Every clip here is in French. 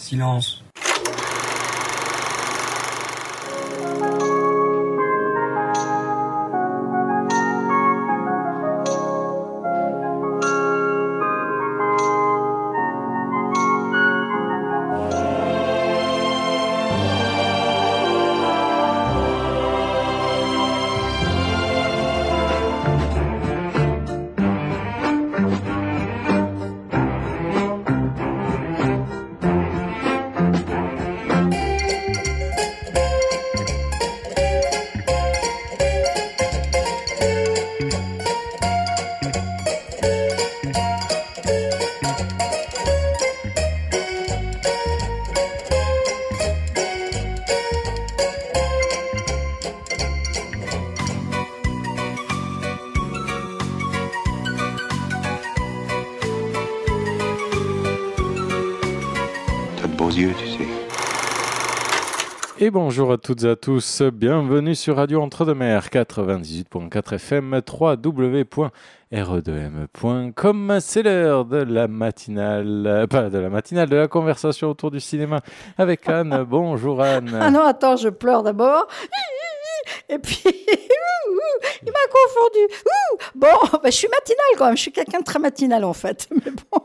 Silence. Beaux yeux, tu sais. Et bonjour à toutes et à tous, bienvenue sur Radio Entre-deux-Mers 98.4 FM, www.re2m.com. C'est l'heure de la matinale, pas de la matinale, de la conversation autour du cinéma avec Anne. Bonjour Anne. Ah non, attends, je pleure d'abord. Et puis, il m'a confondu. Bon, je suis matinale quand même, je suis quelqu'un de très matinal en fait. Mais bon,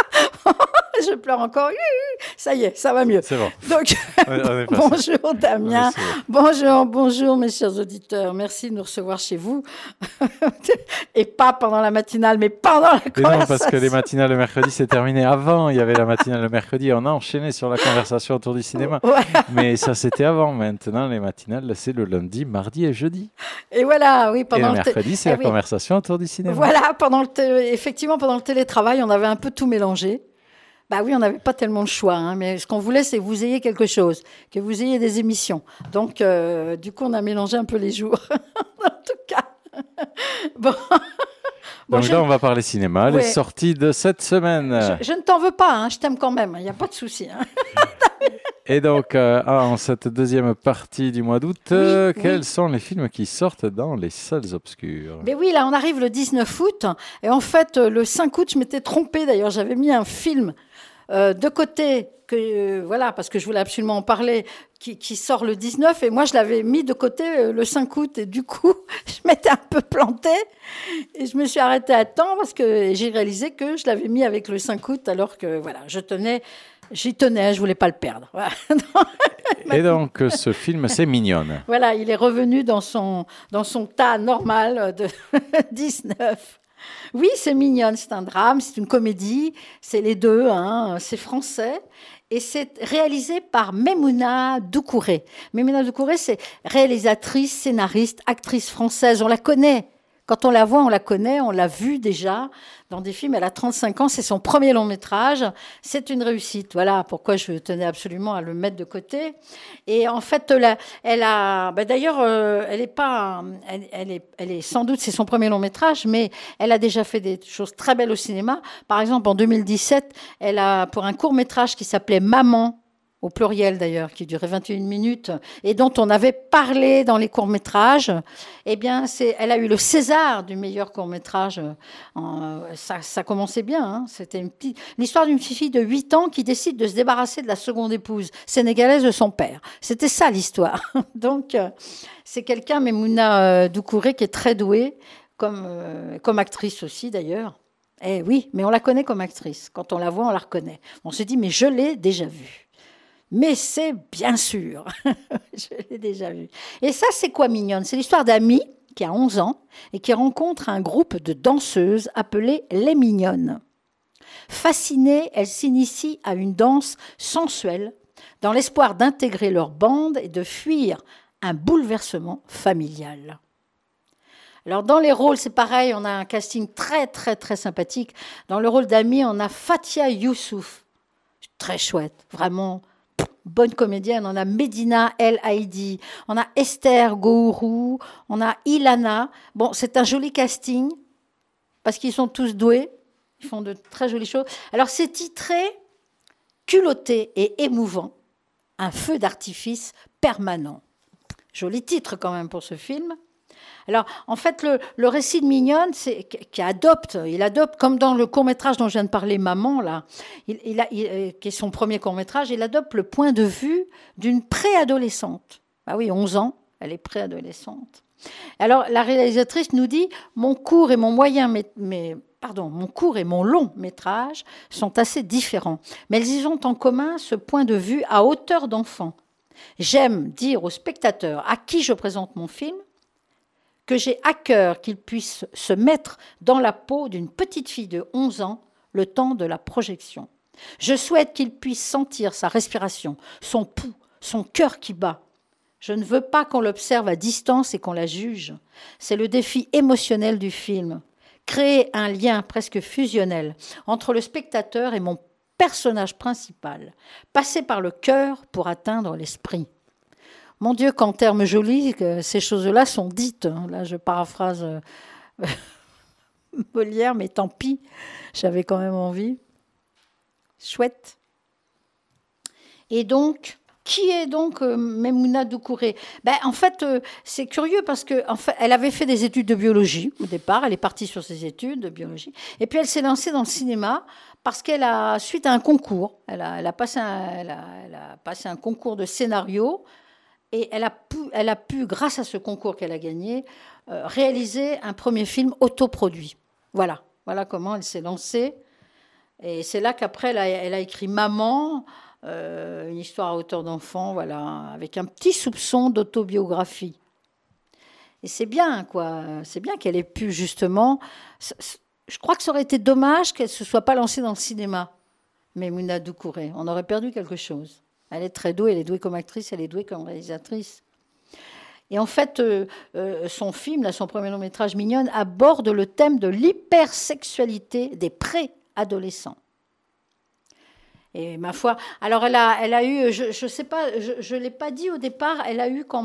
je pleure encore. Ça y est, ça va mieux. C'est bon. Donc, bonjour Damien. Bonjour mes chers auditeurs. Merci de nous recevoir chez vous. Et pas pendant la matinale, mais pendant la conversation. Non, parce que les matinales le mercredi, c'est terminé. Avant, il y avait la matinale le mercredi. On a enchaîné sur la conversation autour du cinéma. Ouais. Mais ça, c'était avant. Maintenant, les matinales, c'est le lundi, mardi et jeudi. Et voilà, oui. Pendant et le mercredi, c'est la conversation autour du cinéma. Voilà, effectivement, pendant le télétravail, on avait un peu tout mélangé. Bah oui, on n'avait pas tellement le choix, hein, mais ce qu'on voulait, c'est que vous ayez quelque chose, que vous ayez des émissions. Donc, du coup, on a mélangé un peu les jours, en tout cas. Bon. Donc là, on va parler cinéma, les sorties de cette semaine. Je ne t'en veux pas, hein, je t'aime quand même, il n'y a pas de souci. Hein. Et donc, en cette deuxième partie du mois d'août, quels sont les films qui sortent dans les salles obscures ? Mais oui, là, on arrive le 19 août. Et en fait, le 5 août, je m'étais trompée. D'ailleurs, j'avais mis un film de côté, voilà, parce que je voulais absolument en parler, qui sort le 19. Et moi, je l'avais mis de côté le 5 août. Et du coup, je m'étais un peu plantée. Et je me suis arrêtée à temps parce que j'ai réalisé que je l'avais mis avec le 5 août, alors que, voilà, j'y tenais, je voulais pas le perdre. Voilà. Et donc, ce film, c'est Mignonne. Voilà, il est revenu dans son tas normal de 19. Oui, c'est Mignonne, c'est un drame, c'est une comédie, c'est les deux, hein, c'est français. Et c'est réalisé par Memouna Doucouré. Memouna Doucouré, c'est réalisatrice, scénariste, actrice française, on la connaît. Quand on la voit, on la connaît, on l'a vue déjà dans des films. Elle a 35 ans, c'est son premier long métrage. C'est une réussite. Voilà pourquoi je tenais absolument à le mettre de côté. Et en fait, elle est sans doute, c'est son premier long métrage, mais elle a déjà fait des choses très belles au cinéma. Par exemple, en 2017, elle a, pour un court métrage qui s'appelait Maman, au pluriel d'ailleurs, qui durait 21 minutes, et dont on avait parlé dans les courts-métrages, eh bien, elle a eu le César du meilleur court-métrage. Ça commençait bien. Hein. C'était l'histoire d'une petite fille de 8 ans qui décide de se débarrasser de la seconde épouse sénégalaise de son père. C'était ça l'histoire. Donc, c'est quelqu'un, Memouna Doucouré, qui est très douée, comme actrice aussi d'ailleurs. Eh oui, mais on la connaît comme actrice. Quand on la voit, on la reconnaît. On se dit, mais je l'ai déjà vue. Mais c'est bien sûr, je l'ai déjà vu. Et ça, c'est quoi Mignonne ? C'est l'histoire d'Amy, qui a 11 ans, et qui rencontre un groupe de danseuses appelé les Mignonnes. Fascinée, elle s'initie à une danse sensuelle, dans l'espoir d'intégrer leur bande et de fuir un bouleversement familial. Alors, dans les rôles, c'est pareil, on a un casting très, très, très sympathique. Dans le rôle d'Amy, on a Fatia Youssouf, très chouette, vraiment bonne comédienne. On a Medina El Haïdi, on a Esther Gourou, on a Ilana. Bon, c'est un joli casting parce qu'ils sont tous doués, ils font de très jolies choses. Alors, c'est titré « Culotté et émouvant, un feu d'artifice permanent ». Joli titre quand même pour ce film. Alors, en fait, le récit de Mignonne, il adopte, comme dans le court-métrage dont je viens de parler, Maman, là, qui est son premier court-métrage, il adopte le point de vue d'une préadolescente. Ah oui, 11 ans, elle est préadolescente. Alors, la réalisatrice nous dit « Mon court et mon long métrage sont assez différents, mais ils ont en commun ce point de vue à hauteur d'enfant. J'aime dire aux spectateurs à qui je présente mon film que j'ai à cœur qu'ils puissent se mettre dans la peau d'une petite fille de 11 ans le temps de la projection. Je souhaite qu'ils puissent sentir sa respiration, son pouls, son cœur qui bat. Je ne veux pas qu'on l'observe à distance et qu'on la juge. C'est le défi émotionnel du film. Créer un lien presque fusionnel entre le spectateur et mon personnage principal. Passer par le cœur pour atteindre l'esprit. » Mon Dieu, qu'en termes jolis, ces choses-là sont dites. Là, je paraphrase Molière, mais tant pis, j'avais quand même envie. Chouette. Et donc, qui est donc Maimouna Doucouré ? En fait, c'est curieux parce qu'elle avait fait des études de biologie au départ. Elle est partie sur ses études de biologie. Et puis, elle s'est lancée dans le cinéma parce qu'elle a, suite à un concours, elle a passé un concours de scénario. Et elle a pu, grâce à ce concours qu'elle a gagné, réaliser un premier film autoproduit. Voilà comment elle s'est lancée. Et c'est là qu'après, elle a écrit Maman, une histoire à hauteur d'enfant, avec un petit soupçon d'autobiographie. Et c'est bien, quoi. C'est bien qu'elle ait pu, justement... Je crois que ça aurait été dommage qu'elle ne se soit pas lancée dans le cinéma, Maimouna Doucouré. On aurait perdu quelque chose. Elle est très douée, elle est douée comme actrice, elle est douée comme réalisatrice. Et en fait, son film, son premier long-métrage Mignonne, aborde le thème de l'hypersexualité des préadolescents. Et ma foi, alors elle a eu, je sais pas, je l'ai pas dit au départ, elle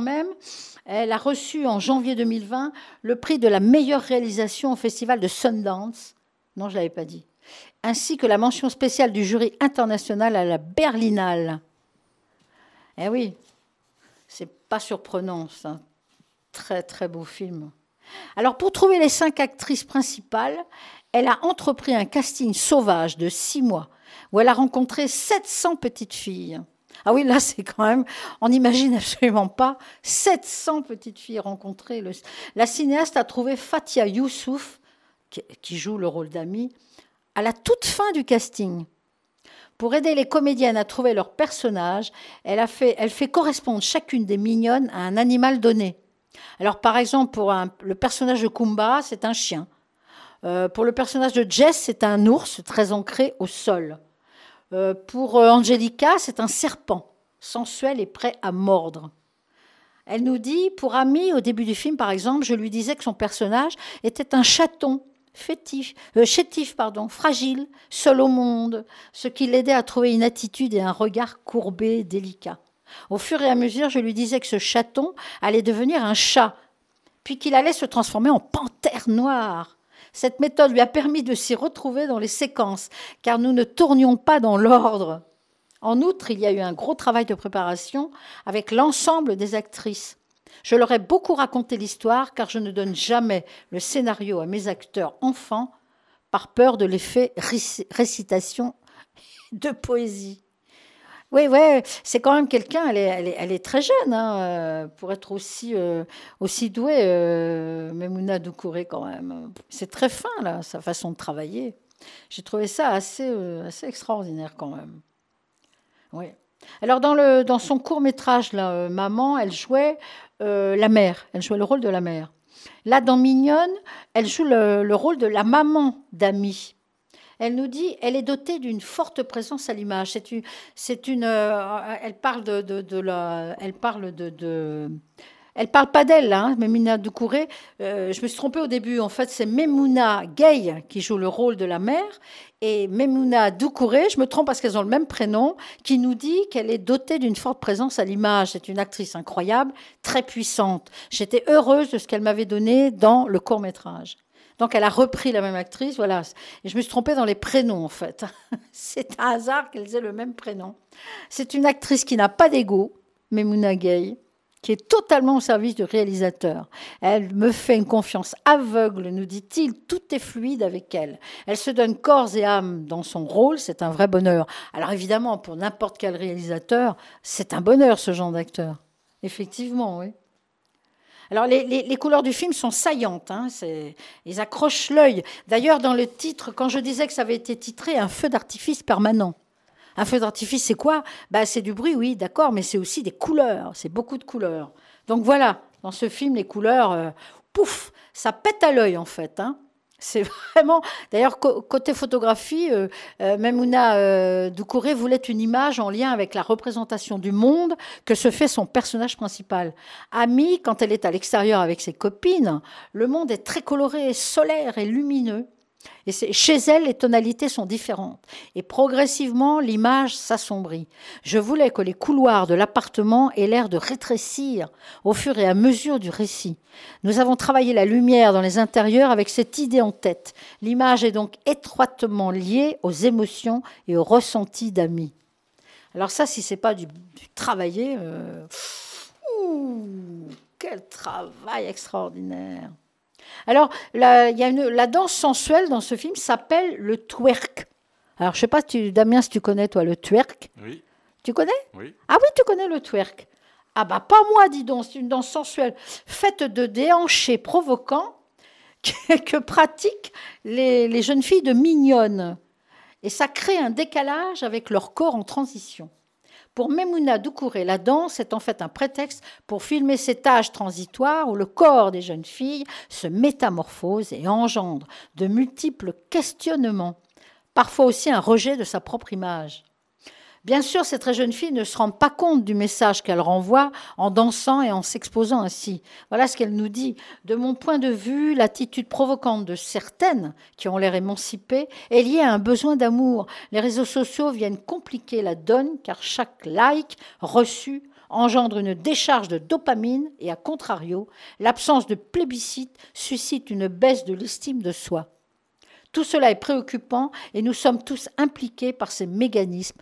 a reçu en janvier 2020 le prix de la meilleure réalisation au festival de Sundance. Non, je l'avais pas dit. Ainsi que la mention spéciale du jury international à la Berlinale. Eh oui, c'est pas surprenant, c'est un très très beau film. Alors pour trouver les 5 actrices principales, elle a entrepris un casting sauvage de 6 mois, où elle a rencontré 700 petites filles. Ah oui, là c'est quand même, on n'imagine absolument pas, 700 petites filles rencontrées. La cinéaste a trouvé Fatia Youssouf, qui joue le rôle d'Amy, à la toute fin du casting. Pour aider les comédiennes à trouver leur personnage, elle fait correspondre chacune des mignonnes à un animal donné. Alors, par exemple, pour le personnage de Kumba, c'est un chien. Pour le personnage de Jess, c'est un ours très ancré au sol. Pour Angelica, c'est un serpent, sensuel et prêt à mordre. Elle nous dit, pour Amy, au début du film, par exemple, je lui disais que son personnage était un chaton, chétif, fragile, seul au monde, ce qui l'aidait à trouver une attitude et un regard courbé, délicat. Au fur et à mesure, je lui disais que ce chaton allait devenir un chat, puis qu'il allait se transformer en panthère noire. Cette méthode lui a permis de s'y retrouver dans les séquences, car nous ne tournions pas dans l'ordre. En outre, il y a eu un gros travail de préparation avec l'ensemble des actrices. Je leur ai beaucoup raconté l'histoire, car je ne donne jamais le scénario à mes acteurs enfants par peur de l'effet récitation de poésie. Oui, c'est quand même quelqu'un, elle est très jeune pour être aussi douée, Maimouna Doucouré quand même. C'est très fin, là, sa façon de travailler. J'ai trouvé ça assez extraordinaire quand même. Oui. Alors, dans son court-métrage, là, Maman, elle jouait la mère. Elle jouait le rôle de la mère. Là, dans Mignonne, elle joue le rôle de la maman d'Amy. Elle nous dit, elle est dotée d'une forte présence à l'image. Elle parle pas d'elle, là, Maimouna Doucouré. Je me suis trompée au début. En fait, c'est Maimouna Gay qui joue le rôle de la mère. Et Maimouna Doucouré, je me trompe parce qu'elles ont le même prénom, qui nous dit qu'elle est dotée d'une forte présence à l'image. C'est une actrice incroyable, très puissante. J'étais heureuse de ce qu'elle m'avait donné dans le court-métrage. Donc, elle a repris la même actrice, voilà. Et je me suis trompée dans les prénoms, en fait. C'est un hasard qu'elles aient le même prénom. C'est une actrice qui n'a pas d'ego, Maimouna Gay, qui est totalement au service du réalisateur. Elle me fait une confiance aveugle, nous dit-il, tout est fluide avec elle. Elle se donne corps et âme dans son rôle, c'est un vrai bonheur. Alors évidemment, pour n'importe quel réalisateur, c'est un bonheur ce genre d'acteur. Effectivement, oui. Alors, les couleurs du film sont saillantes, hein, ils accrochent l'œil. D'ailleurs, dans le titre, quand je disais que ça avait été titré « Un feu d'artifice permanent », un feu d'artifice, c'est quoi ? C'est du bruit, oui, d'accord, mais c'est aussi des couleurs, c'est beaucoup de couleurs. Donc voilà, dans ce film, les couleurs, pouf, ça pète à l'œil, en fait, hein. C'est vraiment... D'ailleurs, côté photographie, Maimouna Doucouré voulait une image en lien avec la représentation du monde que se fait son personnage principal. Amy, quand elle est à l'extérieur avec ses copines, le monde est très coloré, solaire et lumineux. Et chez elle, les tonalités sont différentes. Et progressivement, l'image s'assombrit. Je voulais que les couloirs de l'appartement aient l'air de rétrécir au fur et à mesure du récit. Nous avons travaillé la lumière dans les intérieurs avec cette idée en tête. L'image est donc étroitement liée aux émotions et aux ressentis d'Amy. Alors ça, si ce n'est pas du travailler, quel travail extraordinaire! Alors, la danse sensuelle dans ce film s'appelle le twerk. Alors, je ne sais pas, Damien, si tu connais, toi, le twerk. Oui. Tu connais ? Oui. Ah oui, tu connais le twerk. Ah bah, pas moi, dis donc. C'est une danse sensuelle faite de déhanchés provocants que pratiquent les jeunes filles de Mignonne. Et ça crée un décalage avec leur corps en transition. Pour Maimouna Doucouré, la danse est en fait un prétexte pour filmer cet âge transitoire où le corps des jeunes filles se métamorphose et engendre de multiples questionnements, parfois aussi un rejet de sa propre image. Bien sûr, ces très jeunes filles ne se rendent pas compte du message qu'elles renvoient en dansant et en s'exposant ainsi. Voilà ce qu'elle nous dit. De mon point de vue, l'attitude provocante de certaines, qui ont l'air émancipées, est liée à un besoin d'amour. Les réseaux sociaux viennent compliquer la donne, car chaque like reçu engendre une décharge de dopamine et, à contrario, l'absence de plébiscite suscite une baisse de l'estime de soi. Tout cela est préoccupant et nous sommes tous impliqués par ces mécanismes,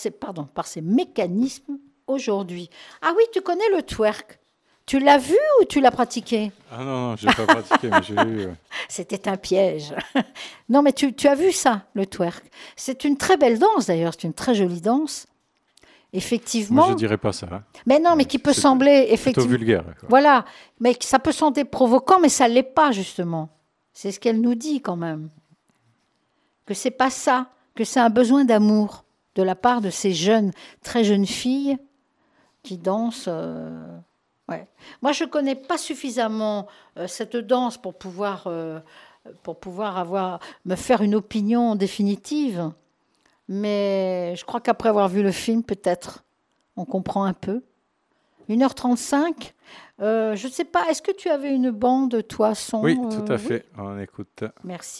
aujourd'hui. Ah oui, tu connais le twerk. Tu l'as vu ou tu l'as pratiqué ? Ah non, je n'ai pas pratiqué, mais j'ai vu. C'était un piège. Non, mais tu as vu ça, le twerk. C'est une très belle danse, d'ailleurs. C'est une très jolie danse. Effectivement. Moi, je ne dirais pas ça. Hein. Mais non, mais qui peut sembler effectivement plutôt vulgaire. Quoi. Voilà, mais ça peut sembler provoquant, mais ça ne l'est pas, justement. C'est ce qu'elle nous dit, quand même. Que c'est pas ça, que c'est un besoin d'amour de la part de ces très jeunes filles qui dansent. Ouais. Moi, je connais pas suffisamment cette danse pour pouvoir me faire une opinion définitive. Mais je crois qu'après avoir vu le film, peut-être, on comprend un peu. 1h35. Je ne sais pas, est-ce que tu avais une bande, toi, son ? Oui, tout à fait. On écoute. Merci.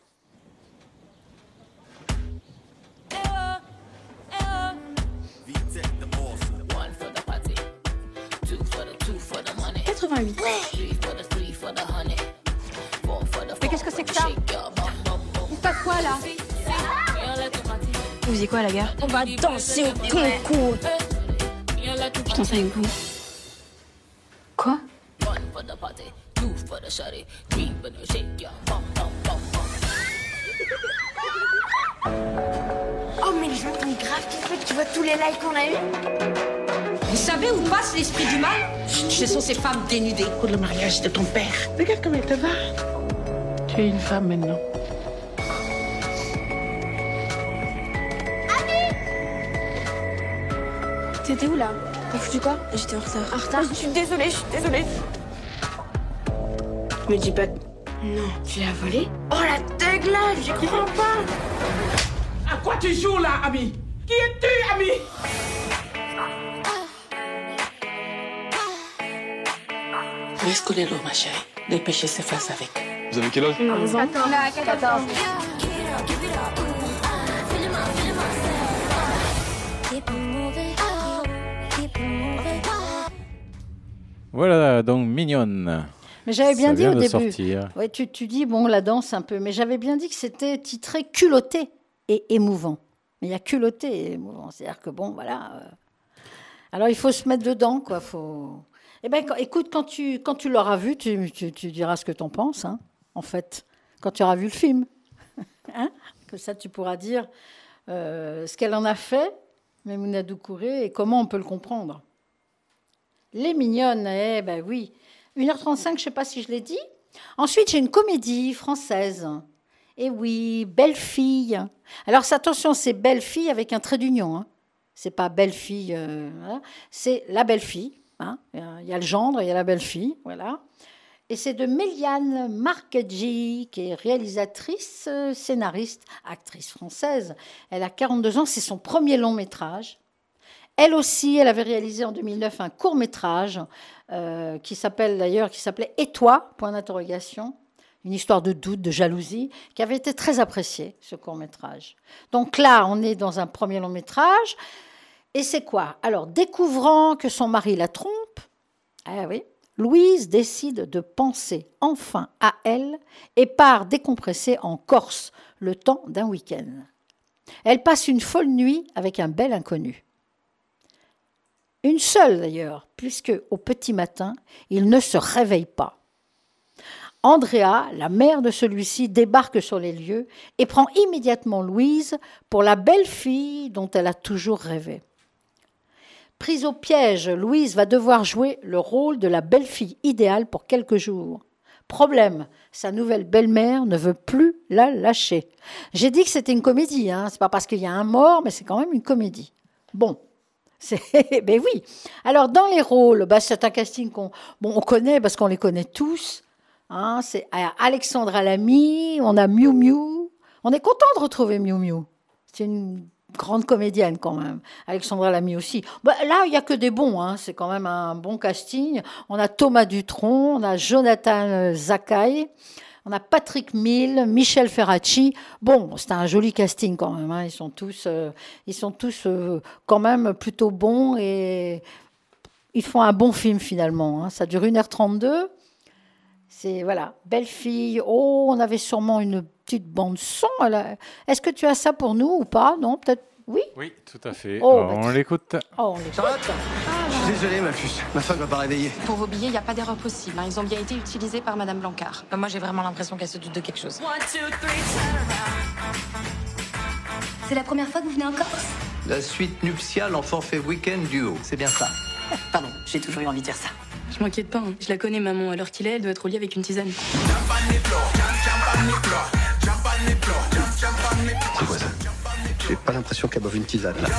Mais qu'est-ce que c'est que ça ? Il se passe quoi là ? Vous faisiez quoi à la gare ? On va danser au concours. Je danse avec vous. Quoi ? Oh mais les gens sont grave kiffés, tu vois tous les likes qu'on a eu. Vous savez où passe l'esprit du mal ? Ce sont ces femmes dénudées. Pour le mariage de ton père. Regarde comme elle te va. Tu es une femme maintenant. T'étais où là ? T'as foutu quoi ? J'étais en retard. En retard ? Je suis désolée. Me dis pas... Non, tu l'as volé ? Oh la dégueulasse, j'y crois pas. À quoi tu joues là, Ami ? Qui es-tu, Ami ? Laisse couler l'eau, ma chérie. Les péchés s'effacent avec. Vous avez quel âge ? 14. Voilà, donc Mignonne. Mais j'avais bien Ça dit vient au de début. sortir. Ouais, tu dis, bon, la danse un peu, mais j'avais bien dit que c'était titré culotté et émouvant. Mais il y a culotté et émouvant. C'est-à-dire que, bon, voilà. Alors, il faut se mettre dedans, quoi. Eh ben, écoute, quand tu l'auras vu, tu diras ce que tu en penses, hein, en fait, quand tu auras vu le film. Hein, que ça, tu pourras dire ce qu'elle en a fait, Maimouna Doucouré, et comment on peut le comprendre. Les mignonnes, ben oui. 1h35, je ne sais pas si je l'ai dit. Ensuite, j'ai une comédie française. Et oui, Belle fille. Alors, attention, c'est Belle fille avec un trait d'union. Hein. C'est pas Belle fille, voilà. C'est la belle fille. Hein. Il y a le gendre, il y a la belle fille, voilà. Et c'est de Méliane Marcaggi, qui est réalisatrice, scénariste, actrice française. Elle a 42 ans, c'est son premier long métrage. Elle aussi, elle avait réalisé en 2009 un court métrage qui s'appelait « Et toi ?» point d'interrogation. Une histoire de doute, de jalousie, qui avait été très appréciée, ce court métrage. Donc là, on est dans un premier long métrage. Et c'est quoi? Alors, découvrant que son mari la trompe, oui, Louise décide de penser enfin à elle et part décompresser en Corse le temps d'un week-end. Elle passe une folle nuit avec un bel inconnu. Une seule d'ailleurs, puisque au petit matin, il ne se réveille pas. Andrea, la mère de celui-ci, débarque sur les lieux et prend immédiatement Louise pour la belle fille dont elle a toujours rêvé. Prise au piège, Louise va devoir jouer le rôle de la belle-fille idéale pour quelques jours. Problème, sa nouvelle belle-mère ne veut plus la lâcher. J'ai dit que c'était une comédie, hein. C'est pas parce qu'il y a un mort, mais c'est quand même une comédie. Bon, ben oui. Alors, dans les rôles, c'est un casting qu'on connaît parce qu'on les connaît tous. Hein. C'est Alexandra Lamy, on a Miu Miu. On est content de retrouver Miu Miu. C'est une grande comédienne quand même. Alexandra Lamy aussi. Là, il n'y a que des bons. Hein. C'est quand même un bon casting. On a Thomas Dutronc, on a Jonathan Zakaï, on a Patrick Mille, Michel Ferracci. Bon, c'est un joli casting quand même. Hein. Ils sont tous quand même plutôt bons et ils font un bon film finalement. Hein. Ça dure 1h32. C'est, voilà, belle fille. Oh, on avait sûrement une petite bande-son. Est-ce que tu as ça pour nous ou pas? Non, peut-être. Oui. Oui, tout à fait. On l'écoute. On l'écoute. Je suis désolé, ma puce. Ma femme ne m'a pas réveillé. Pour vos billets, il n'y a pas d'erreur possible. Ils ont bien été utilisés par Madame Blancard. Moi, j'ai vraiment l'impression qu'elle se doute de quelque chose. C'est la première fois que vous venez en Corse? La suite nuptiale en forfait week-end duo. C'est bien ça. Pardon, j'ai toujours eu envie de dire ça. Je m'inquiète pas, hein. Je la connais, maman. À l'heure qu'il est, elle doit être au lit avec une tisane. C'est quoi ça? J'ai pas l'impression qu'elle boive une tisane, là.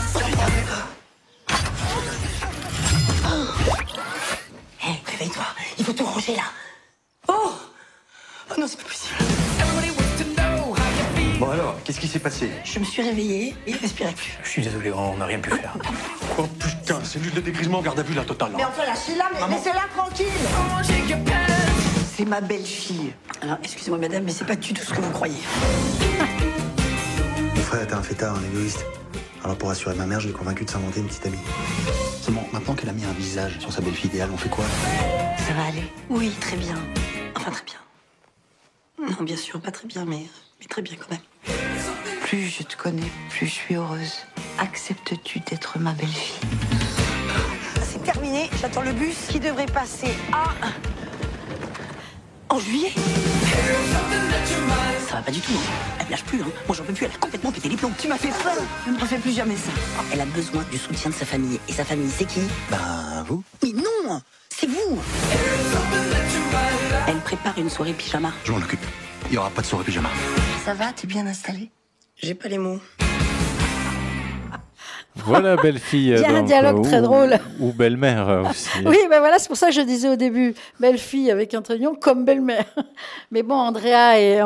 Hé, réveille-toi. Il faut tout ranger, là. Oh non, c'est pas possible. Bon alors, qu'est-ce qui s'est passé? Je me suis réveillée et il respirait plus. Je suis désolé, on n'a rien pu faire. Oh putain, c'est juste de dégrisement, garde à vue la totale. Mais enfin, lâchez-la, mais laissez-la tranquille. C'est ma belle-fille. Alors, excusez-moi, madame, mais c'est pas du tout ce que vous croyez. Mon frère était un fêtard, un égoïste. Alors pour assurer ma mère, je l'ai convaincu de s'inventer une petite amie. Seulement, maintenant qu'elle a mis un visage sur sa belle-fille idéale, on fait quoi? Ça va aller? Oui, très bien. Enfin, très bien. Non, bien sûr, pas très bien, mais très bien quand même. Plus je te connais, plus je suis heureuse. Acceptes-tu d'être ma belle-fille? C'est terminé, j'attends le bus qui devrait passer en juillet. Ça va pas du tout, hein. Elle lâche plus, hein. Moi j'en peux plus, elle a complètement pété les plombs. Tu m'as fait peur, ne me refais plus jamais ça. Elle a besoin du soutien de sa famille. Et sa famille, c'est qui? Ben, vous? Mais non, c'est vous. Elle prépare une soirée pyjama. Je m'en occupe. Il y aura pas de soirée pyjama. Ça va, t'es bien installée? J'ai pas les mots. Voilà, belle-fille. Il y a un dialogue très drôle. Ou belle-mère aussi. Oui, ben voilà, c'est pour ça que je disais au début, belle-fille avec un trait d'union comme belle-mère. Mais bon, Andrea,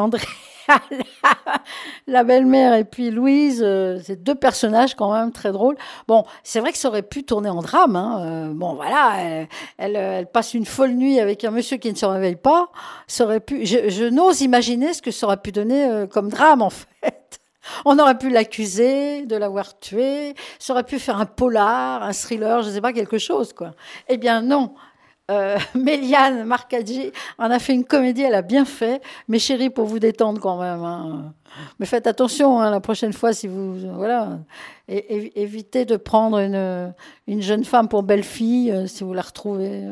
la belle-mère et puis Louise, c'est deux personnages quand même très drôles. Bon, c'est vrai que ça aurait pu tourner en drame. Hein. Bon, voilà, elle passe une folle nuit avec un monsieur qui ne se réveille pas. Ça aurait pu. Je n'ose imaginer ce que ça aurait pu donner comme drame en fait. On aurait pu l'accuser de l'avoir tué. Ça aurait pu faire un polar, un thriller, je ne sais pas, quelque chose quoi. Eh bien non. Méliane Marcaggi en a fait une comédie, elle a bien fait. Mes chéris, pour vous détendre quand même. Hein. Mais faites attention la prochaine fois si vous... Voilà. Évitez de prendre une jeune femme pour belle-fille si vous la retrouvez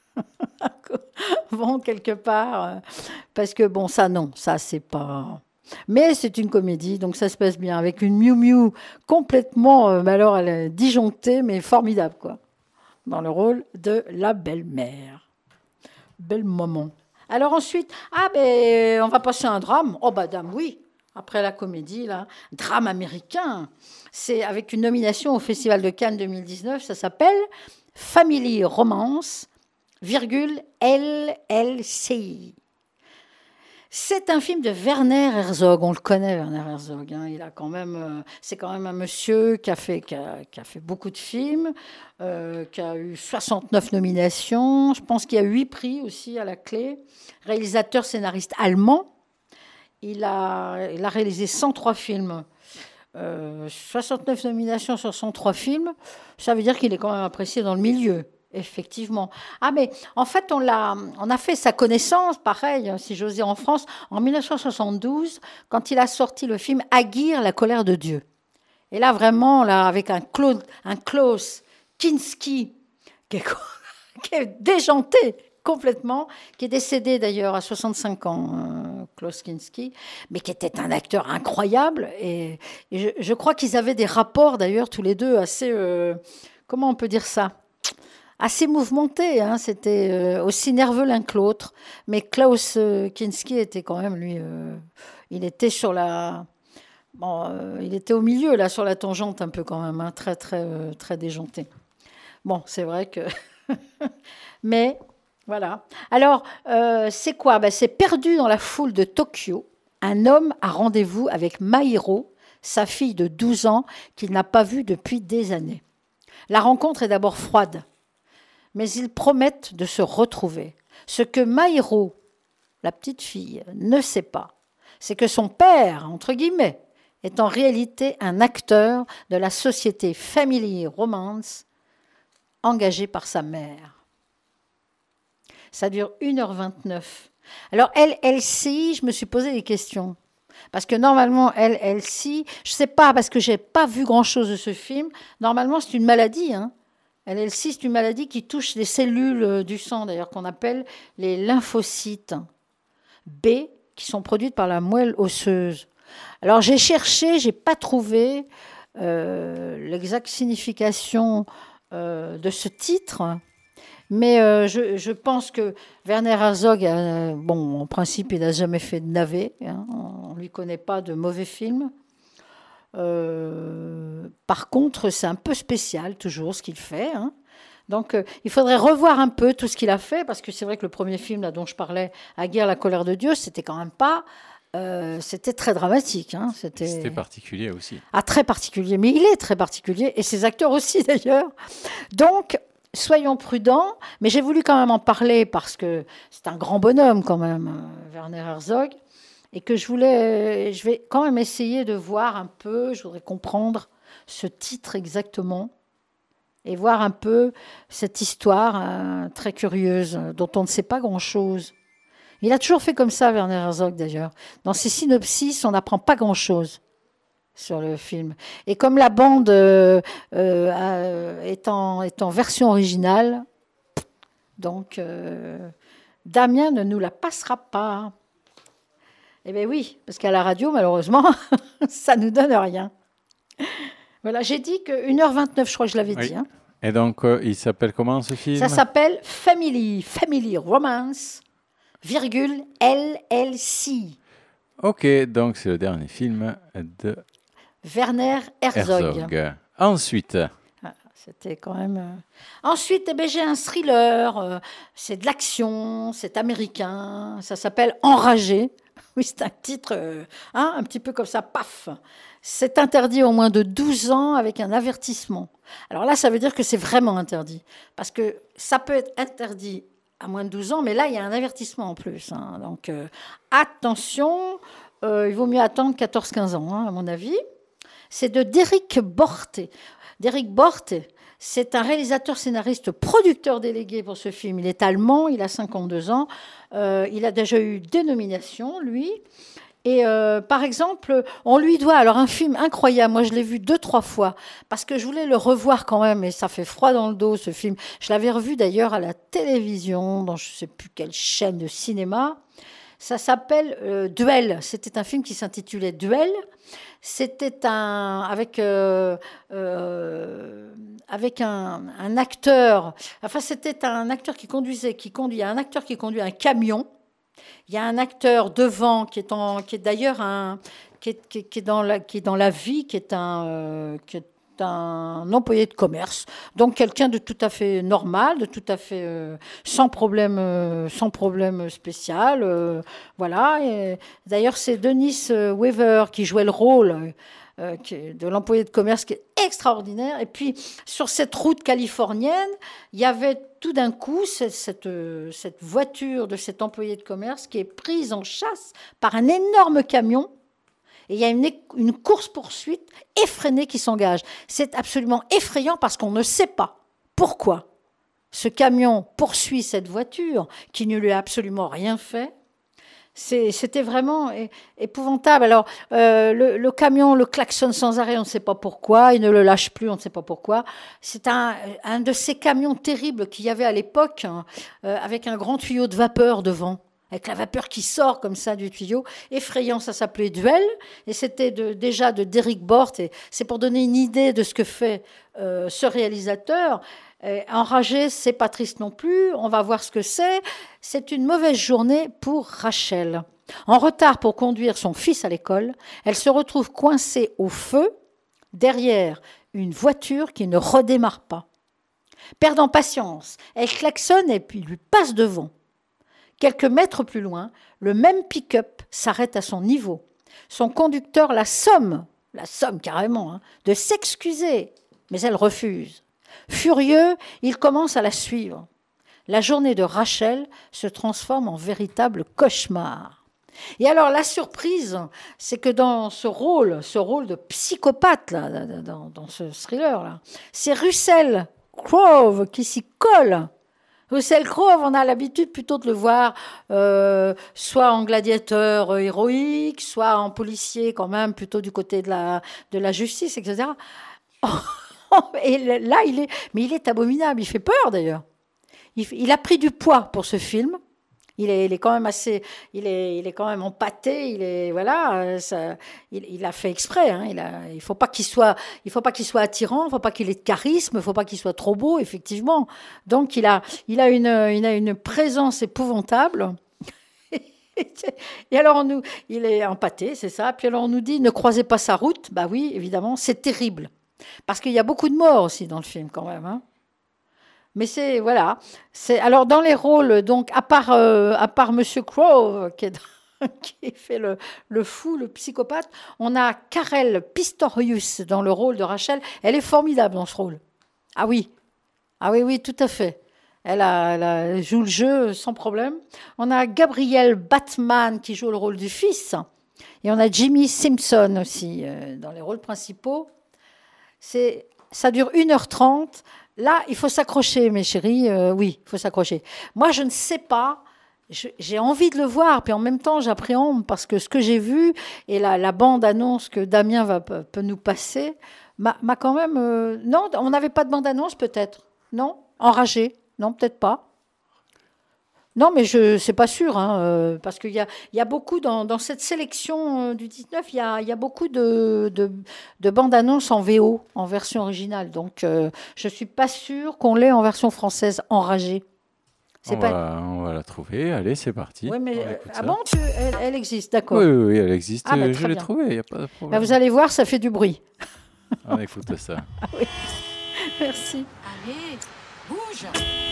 bon, quelque part. Parce que bon, ça non, ça c'est pas... Mais c'est une comédie, donc ça se passe bien. Avec une Miu Miu complètement... alors elle est disjonctée, mais formidable, quoi. Dans le rôle de la belle-mère. Belle maman. Alors ensuite, on va passer à un drame. Oh, dame, oui. Après la comédie, là, drame américain. C'est avec une nomination au Festival de Cannes 2019. Ça s'appelle Family Romance, LLCI. C'est un film de Werner Herzog. On le connaît, Werner Herzog. Hein. Il a quand même, c'est quand même un monsieur qui a fait beaucoup de films, qui a eu 69 nominations. Je pense qu'il y a 8 prix aussi à la clé. Réalisateur, scénariste allemand. Il a réalisé 103 films. 69 nominations sur 103 films. Ça veut dire qu'il est quand même apprécié dans le milieu. Effectivement. Mais en fait, on a fait sa connaissance, pareil, si j'ose dire, en France, en 1972, quand il a sorti le film Aguirre, la colère de Dieu. Et là, vraiment, là, avec un Klaus Kinski qui est déjanté complètement, qui est décédé d'ailleurs à 65 ans, Klaus Kinski, mais qui était un acteur incroyable. Et je crois qu'ils avaient des rapports, d'ailleurs, tous les deux, assez... comment on peut dire ça ? Assez mouvementé, hein. C'était aussi nerveux l'un que l'autre. Mais Klaus Kinski était quand même, lui, il était sur la... il était au milieu, là, sur la tangente un peu quand même, hein, très, très, très déjanté. Bon, c'est vrai que... Mais, voilà. Alors, c'est quoi ? C'est perdu dans la foule de Tokyo. Un homme a rendez-vous avec Mahiro, sa fille de 12 ans, qu'il n'a pas vue depuis des années. La rencontre est d'abord froide. Mais ils promettent de se retrouver. Ce que Mahiro, la petite fille, ne sait pas, c'est que son père, entre guillemets, est en réalité un acteur de la société Family Romance engagé par sa mère. Ça dure 1h29. Alors, LLCI, je me suis posé des questions. Parce que normalement, LLCI, je ne sais pas, parce que je n'ai pas vu grand-chose de ce film. Normalement, c'est une maladie, hein. LLC, c'est une maladie qui touche les cellules du sang, d'ailleurs, qu'on appelle les lymphocytes B, qui sont produites par la moelle osseuse. Alors, j'ai cherché, je n'ai pas trouvé l'exacte signification de ce titre, mais je pense que Werner Herzog, en principe, il n'a jamais fait de navet, hein, on ne lui connaît pas de mauvais films. Par contre, c'est un peu spécial, toujours, ce qu'il fait. Hein. Donc, il faudrait revoir un peu tout ce qu'il a fait, parce que c'est vrai que le premier film là, dont je parlais, Aguirre, la colère de Dieu, c'était quand même pas... c'était très dramatique. Hein. C'était particulier aussi. Très particulier. Mais il est très particulier, et ses acteurs aussi, d'ailleurs. Donc, soyons prudents, mais j'ai voulu quand même en parler, parce que c'est un grand bonhomme, quand même, Werner Herzog. Et que je vais quand même essayer de voir un peu, je voudrais comprendre ce titre exactement, et voir un peu cette histoire très curieuse, dont on ne sait pas grand-chose. Il a toujours fait comme ça, Werner Herzog, d'ailleurs. Dans ses synopsis, on n'apprend pas grand-chose sur le film. Et comme la bande est en version originale, donc Damien ne nous la passera pas. Eh bien oui, parce qu'à la radio, malheureusement, ça ne nous donne rien. Voilà, j'ai dit que 1h29, je crois que je l'avais dit. Hein. Et donc, il s'appelle comment ce film ? Ça s'appelle Family Romance, LLC. Ok, donc c'est le dernier film de Werner Herzog. Ensuite... C'était quand même... Ensuite, j'ai un thriller. C'est de l'action, c'est américain. Ça s'appelle Enragé. Oui, c'est un titre un petit peu comme ça, paf. C'est interdit au moins de 12 ans avec un avertissement. Alors là, ça veut dire que c'est vraiment interdit. Parce que ça peut être interdit à moins de 12 ans, mais là, il y a un avertissement en plus. Hein. Donc, attention, il vaut mieux attendre 14-15 ans, hein, à mon avis. C'est de Derek Borte. Derek Borte, c'est un réalisateur, scénariste, producteur délégué pour ce film. Il est allemand, il a 52 ans. Il a déjà eu des nominations, lui. Et par exemple, on lui doit alors un film incroyable. Moi, je l'ai vu 2-3 fois parce que je voulais le revoir quand même. Et ça fait froid dans le dos, ce film. Je l'avais revu d'ailleurs à la télévision, dans je ne sais plus quelle chaîne de cinéma. Ça s'appelle Duel. C'était un film qui s'intitulait Duel. C'était avec un acteur. Enfin, c'était un acteur qui conduit un acteur qui conduit un camion. Il y a un acteur devant qui est d'ailleurs qui est dans la vie, qui est un employé de commerce, donc quelqu'un de tout à fait normal, de tout à fait sans problème spécial, voilà. Et d'ailleurs, c'est Dennis Weaver qui jouait le rôle de l'employé de commerce, qui est extraordinaire. Et puis, sur cette route californienne, il y avait tout d'un coup cette voiture de cet employé de commerce qui est prise en chasse par un énorme camion. Et il y a une course-poursuite effrénée qui s'engage. C'est absolument effrayant parce qu'on ne sait pas pourquoi ce camion poursuit cette voiture qui ne lui a absolument rien fait. C'était vraiment épouvantable. Alors, le camion le klaxonne sans arrêt, on ne sait pas pourquoi. Il ne le lâche plus, on ne sait pas pourquoi. C'est un de ces camions terribles qu'il y avait à l'époque, avec un grand tuyau de vapeur devant, avec la vapeur qui sort comme ça du tuyau. Effrayant, ça s'appelait Duel. Et c'était déjà de Derek Borte. Et c'est pour donner une idée de ce que fait ce réalisateur. Enragé, c'est pas triste non plus. On va voir ce que c'est. C'est une mauvaise journée pour Rachel. En retard pour conduire son fils à l'école, elle se retrouve coincée au feu derrière une voiture qui ne redémarre pas. Perdant patience, elle klaxonne et puis lui passe devant. Quelques mètres plus loin, le même pick-up s'arrête à son niveau. Son conducteur la somme carrément, de s'excuser, mais elle refuse. Furieux, il commence à la suivre. La journée de Rachel se transforme en véritable cauchemar. Et alors, la surprise, c'est que dans ce rôle de psychopathe, là, dans ce thriller-là, c'est Russell Crowe qui s'y colle. Russell Crowe, on a l'habitude plutôt de le voir soit en gladiateur héroïque, soit en policier quand même, plutôt du côté de la justice, etc. Et là, il est abominable. Il fait peur, d'ailleurs. Il a pris du poids pour ce film. Il est quand même il est quand même empâté. Il a fait exprès. Hein. Il faut pas qu'il soit attirant. Il faut pas qu'il ait de charisme. Il faut pas qu'il soit trop beau, effectivement. Donc, il a une présence épouvantable. Et alors, il est empâté, c'est ça. Puis alors, on nous dit, ne croisez pas sa route. Bah oui, évidemment, c'est terrible. Parce qu'il y a beaucoup de morts aussi dans le film, quand même. Hein. Mais alors, dans les rôles, donc, à part Monsieur Crowe, qui fait le fou, le psychopathe, on a Karel Pistorius dans le rôle de Rachel. Elle est formidable dans ce rôle. Ah oui, tout à fait. Elle joue le jeu sans problème. On a Gabriel Batman qui joue le rôle du fils. Et on a Jimmy Simpson aussi dans les rôles principaux. Ça dure 1h30. Là, il faut s'accrocher, mes chéris. Oui, il faut s'accrocher. Moi, je ne sais pas. J'ai envie de le voir, puis en même temps, j'appréhende parce que ce que j'ai vu et la bande-annonce que Damien peut nous passer m'a quand même... Non, on n'avait pas de bande-annonce, peut-être. Non, enragé. Non, peut-être pas. Non, mais c'est pas sûr, hein, parce qu'il y a beaucoup dans cette sélection du 19, il y a beaucoup de bandes-annonces en VO, en version originale. Donc, je suis pas sûre qu'on l'ait en version française enragée. On va la trouver. Allez, c'est parti. Oui, mais bon, elle existe, d'accord. Oui, elle existe. Ah, je l'ai trouvée, il n'y a pas de problème. Là, vous allez voir, ça fait du bruit. On écoute ça. Ah oui. Merci. Allez, bouge.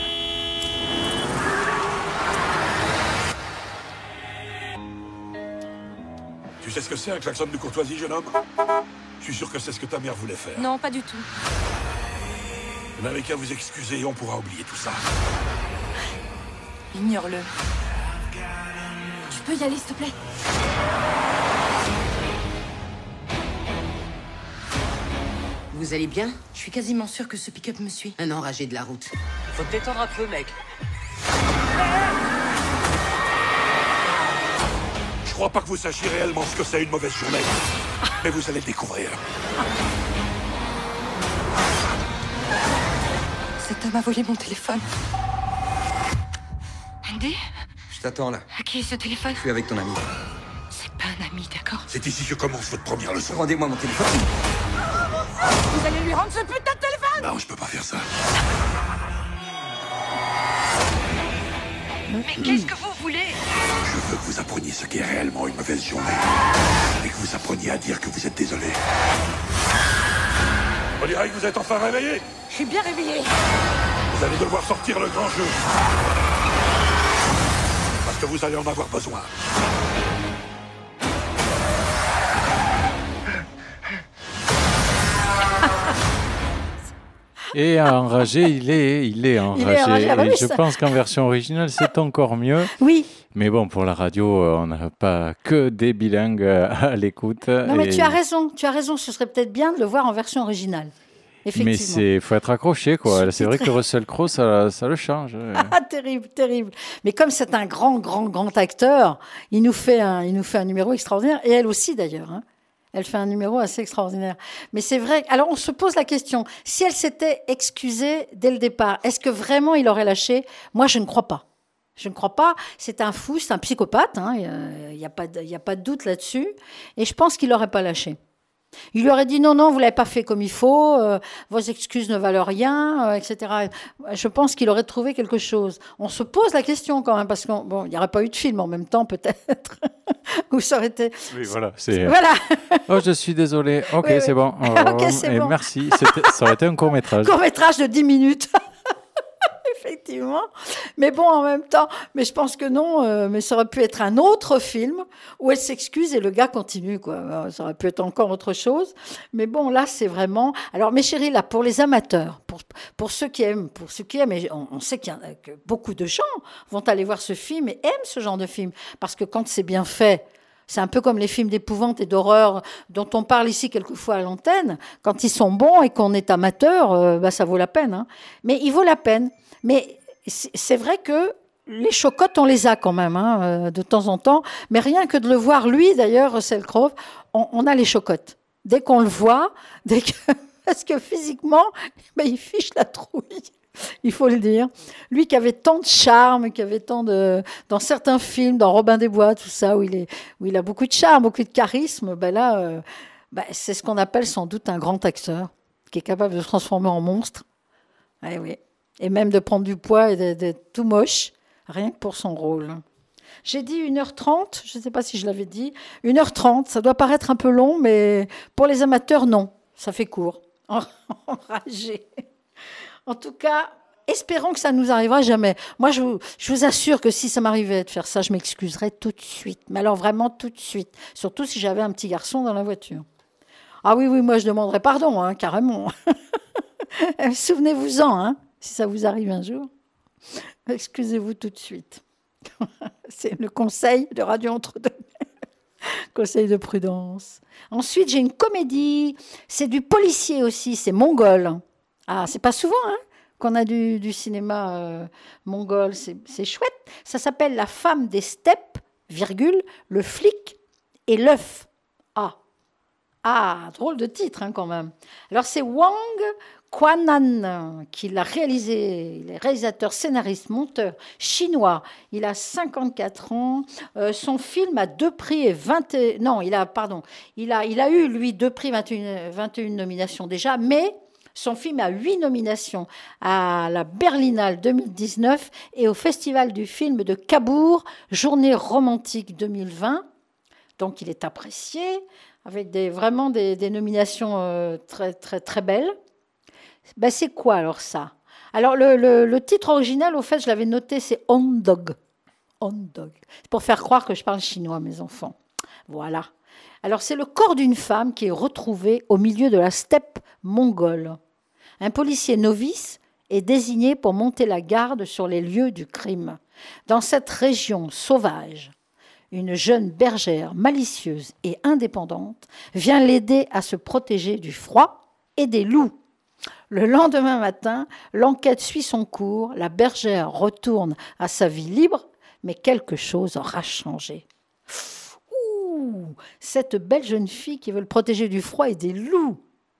Tu sais ce que c'est un klaxon de courtoisie, jeune homme? Je suis sûr que c'est ce que ta mère voulait faire. Non, pas du tout. Vous n'avez qu'à vous excuser et on pourra oublier tout ça. Ignore-le. Tu peux y aller, s'il te plaît? Vous allez bien? Je suis quasiment sûre que ce pick-up me suit. Un enragé de la route. Faut te détendre un peu, mec. Je crois pas que vous sachiez réellement ce que c'est une mauvaise journée. Mais vous allez le découvrir. Cet homme a volé mon téléphone. Andy? Je t'attends là. À qui est ce téléphone? Je suis avec ton ami. C'est pas un ami, d'accord? C'est ici que commence votre première leçon. Rendez-moi mon téléphone. Vous allez lui rendre ce putain de téléphone? Non, je peux pas faire ça. Mais qu'est-ce que vous voulez? Je veux que vous appreniez ce qu'est réellement une mauvaise journée. Et que vous appreniez à dire que vous êtes désolé. On dirait que vous êtes enfin réveillé. Je suis bien réveillée. Vous allez devoir sortir le grand jeu. Parce que vous allez en avoir besoin. Et enragé, il est enragé. Ah bah oui, Et je pense qu'en version originale, c'est encore mieux. Oui. Mais bon, pour la radio, on n'a pas que des bilingues à l'écoute. Non, mais tu as raison. Ce serait peut-être bien de le voir en version originale. Effectivement. Mais il faut être accroché, quoi. C'est vrai que Russell Crowe, ça le change. Ah, terrible. Mais comme c'est un grand acteur, il nous fait un numéro extraordinaire. Et elle aussi, d'ailleurs. Hein. Elle fait un numéro assez extraordinaire. Mais c'est vrai. Alors, on se pose la question. Si elle s'était excusée dès le départ, est-ce que vraiment il aurait lâché? Moi, je ne crois pas. Je ne crois pas. C'est un fou, c'est un psychopathe. Hein. Il n'y a pas de doute là-dessus. Et je pense qu'il n'aurait pas lâché. Il lui aurait dit non, vous ne l'avez pas fait comme il faut, vos excuses ne valent rien, etc. Je pense qu'il aurait trouvé quelque chose. On se pose la question quand même, parce qu'il n'y aurait pas eu de film en même temps, peut-être. Ou ça aurait été... Oui, voilà. Voilà. Oh, je suis désolé. Ok, oui, c'est bon. Ok, c'est bon. Merci. Ça aurait été un court-métrage. Court-métrage de 10 minutes. Effectivement. Mais bon, en même temps, mais je pense que non, mais ça aurait pu être un autre film où elle s'excuse et le gars continue, quoi. Ça aurait pu être encore autre chose. Mais bon, là, c'est vraiment... Alors, mes chéris, là, pour les amateurs, pour ceux qui aiment, et on sait que beaucoup de gens vont aller voir ce film et aiment ce genre de film. Parce que quand c'est bien fait, c'est un peu comme les films d'épouvante et d'horreur dont on parle ici quelquefois à l'antenne. Quand ils sont bons et qu'on est amateur, ça vaut la peine. Hein. Mais il vaut la peine. Mais c'est vrai que les chocottes, on les a quand même, hein, de temps en temps. Mais rien que de le voir, lui, d'ailleurs, Russell Crowe, on a les chocottes. Dès qu'on le voit, parce que physiquement, il fiche la trouille. Il faut le dire. Lui qui avait tant de charme, qui avait tant de... Dans certains films, dans Robin des Bois, tout ça, où il a beaucoup de charme, beaucoup de charisme, c'est ce qu'on appelle sans doute un grand acteur, qui est capable de se transformer en monstre. Oui. Et même de prendre du poids et d'être tout moche, rien que pour son rôle. J'ai dit 1h30, je ne sais pas si je l'avais dit. 1h30, ça doit paraître un peu long, mais pour les amateurs, non. Ça fait court. Enragé. En tout cas, espérons que ça ne nous arrivera jamais. Moi, je vous assure que si ça m'arrivait de faire ça, je m'excuserais tout de suite. Mais alors vraiment tout de suite. Surtout si j'avais un petit garçon dans la voiture. Ah oui, moi je demanderais pardon, hein, carrément. Souvenez-vous-en, hein, si ça vous arrive un jour. Excusez-vous tout de suite. C'est le conseil de Radio Entre-deux. Conseil de prudence. Ensuite, j'ai une comédie. C'est du policier aussi, c'est mongol. Ah, c'est pas souvent hein, qu'on a du cinéma mongol. C'est chouette. Ça s'appelle La femme des steppes, le flic et l'œuf. Ah, drôle de titre hein, quand même. Alors, c'est Wang Quan'an qui l'a réalisé. Il est réalisateur, scénariste, monteur chinois. Il a 54 ans. Son film a 2 prix et 21... Non, il a eu, lui, 2 prix, 21 nominations déjà, mais son film a 8 nominations à la Berlinale 2019 et au Festival du film de Cabourg, Journée romantique 2020. Donc, il est apprécié avec vraiment des nominations très, très, très belles. C'est quoi alors ça? Alors, le titre original, au fait, je l'avais noté, c'est On Dog. On Dog. C'est pour faire croire que je parle chinois, mes enfants. Voilà. Alors, c'est le corps d'une femme qui est retrouvé au milieu de la steppe mongole. Un policier novice est désigné pour monter la garde sur les lieux du crime. Dans cette région sauvage, une jeune bergère malicieuse et indépendante vient l'aider à se protéger du froid, et des loups. Le lendemain matin, l'enquête suit son cours, la bergère retourne à sa vie libre, mais quelque chose aura changé. Ouh, cette belle jeune fille qui veut le protéger du froid et des loups.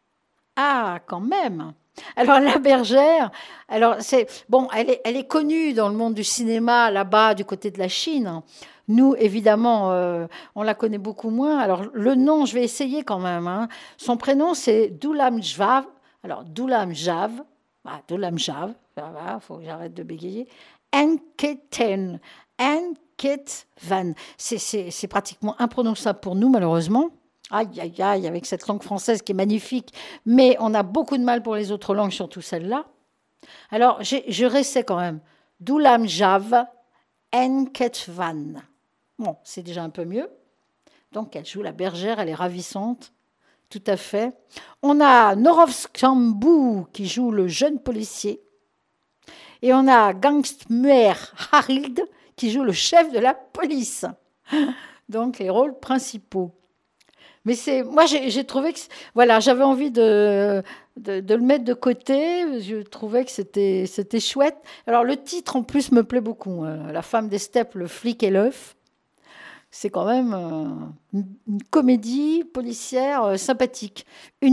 Ah, quand même. Alors la bergère, alors elle est connue dans le monde du cinéma là-bas du côté de la Chine. Nous, évidemment, on la connaît beaucoup moins. Alors le nom, je vais essayer quand même. Hein. Son prénom, c'est Doulam Jvav. Alors Doulam Jav, Doulam Jav, il faut que j'arrête de bégayer. Enketen, Enketvan. C'est pratiquement imprononçable pour nous, malheureusement. Aïe, aïe, aïe, avec cette langue française qui est magnifique, mais on a beaucoup de mal pour les autres langues, surtout celle-là. Alors, je réessaie quand même. Doulam Jav Enketvan. Bon, c'est déjà un peu mieux. Donc, elle joue la bergère, elle est ravissante. Tout à fait. On a Norovskambu qui joue le jeune policier. Et on a Gangstmuer Harild qui joue le chef de la police. Donc, les rôles principaux. Mais moi, j'ai trouvé que... Voilà, j'avais envie de le mettre de côté. Je trouvais que c'était chouette. Alors, le titre, en plus, me plaît beaucoup. La femme des steppes, le flic et l'œuf. C'est quand même une comédie policière sympathique.